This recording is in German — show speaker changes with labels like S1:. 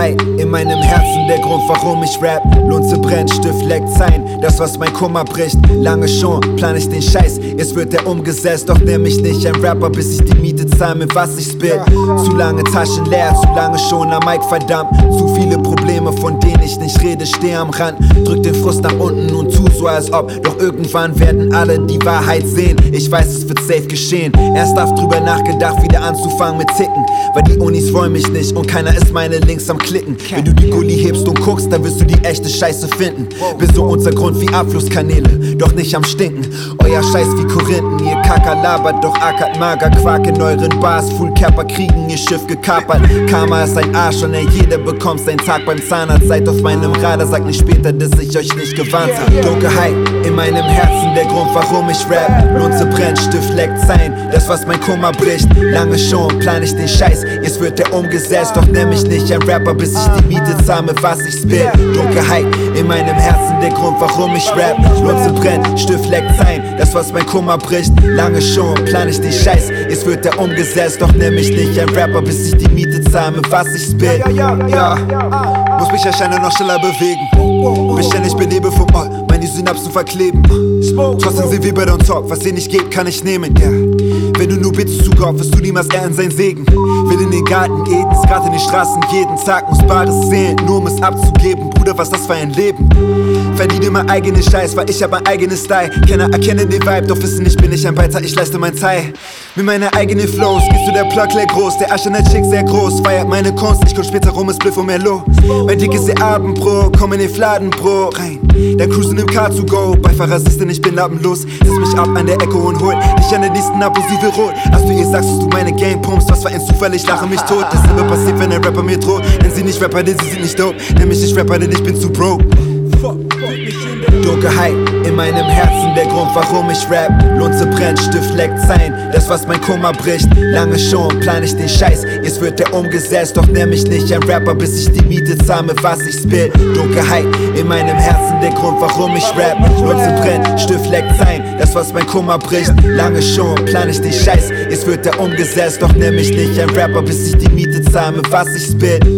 S1: Dunkelheit in meinem Herzen, der Grund, warum ich rap. Lunze brennt, Stift leckt sein, das was mein Kummer bricht. Lange schon plan ich den Scheiß, jetzt wird er umgesetzt. Doch nenn mich nicht ein Rapper, bis ich die Miete zahl, mit was ich spit. Zu lange Taschen leer, zu lange schon am Mic, verdammt. Zu viele Probleme, von denen ich nicht rede, steh am Rand. Drück den Frust nach unten und tu so als ob. Doch irgendwann werden alle die Wahrheit sehen. Ich weiß, es wird safe geschehen. Erst drüber nachgedacht, wieder anzufangen mit Ticken. Weil die Unis wollen mich nicht und keiner ist meine Links am Klicken. Wenn du die Gulli hebst und guckst, dann wirst du die echte Scheiße finden. Bin so Untergrund wie Abflusskanäle, doch nicht am Stinken. Euer Scheiß wie Korinthen, ihr Kacker labert, doch ackert mager Quark in euren Bars. Fullkörper kriegen ihr Schiff gekapert. Karma ist ein Arsch und jeder bekommt seinen Tag beim Zahnarzt. Seid auf meinem Radar, sagt nicht später, dass ich euch nicht gewarnt hab. Dunkelheit in meinem Herzen, der Grund, warum ich rap. Lunze brennt, Stift leckt sein, das was mein Kummer bricht. Lange schon plan ich den Scheiß, jetzt wird er umgesetzt. Doch nenn mich nicht ein Rapper, bis ich die Miete zahl, mit was ich spit. Dunkelheit in meinem Herzen, der Grund, warum ich rap. Lunze brennt, Stift leckt sein, das was mein Kummer bricht. Lange schon plan ich den Scheiß, jetzt wird er umgesetzt. Doch nenn mich nicht ein Rapper, bis ich die Miete zahl, mit was ich spit. Ja, muss mich erscheinen noch schneller bewegen. Beständig benebe vom Ort, meine Synapsen verkleben. Trotzdem sind wir bei on top, was dir nicht geht, kann ich nehmen, yeah. Wenn du nur bittest zu Gott, wirst du niemals ehren sein Segen. Will in den Garten Edens, grad in den Straßen, jeden Tag muss Bares sehen, nur um es abzugeben. Bruder, was das für ein Leben. Verdiene mein eigenes Scheiß, weil ich hab mein eigenes Style. Kenner erkennen den Vibe, doch wissen nicht, bin ich ein Beitrag, ich leiste mein Teil. Mit meiner eigenen Flows gehst du der Plug leer groß, der Arsch an der Chick sehr groß. Feiert meine Kunst, ich komm später rum, es Bliff und mehr Low. Mein Dick ist der Abend, Bro, komm in den Fladen, Bro, rein. Der Cruisen im Car to go, Beifahrersisten, ich bin lappenlos. Setz mich ab an der Ecke und hol dich an der nächsten Abusive Rot. Als du ihr sagst, dass du meine Gang pumpst, was für ein Zufall, ich lache mich tot. Dasselbe passiert, wenn der Rapper mir droht. Denn sie nicht Rapper, denn sie sind nicht dope. Nenn mich nicht Rapper, denn ich bin zu broke. Dunkelheit in meinem Herzen, der Grund, warum ich rap. Lunze brennt, Stift leckt sein, das was mein Kummer bricht. Lange schon plan ich den Scheiß, jetzt wird er umgesetzt. Doch nenn mich nicht ein Rapper, bis ich die Miete zahl, mit was ich spit. Dunkelheit in meinem Herzen, der Grund, warum ich rap. Lunze brennt, Stift leckt sein, das was mein Kummer bricht. Lange schon plan ich den Scheiß, jetzt wird er umgesetzt. Doch nenn mich nicht ein Rapper, bis ich die Miete zahl, mit was ich spit.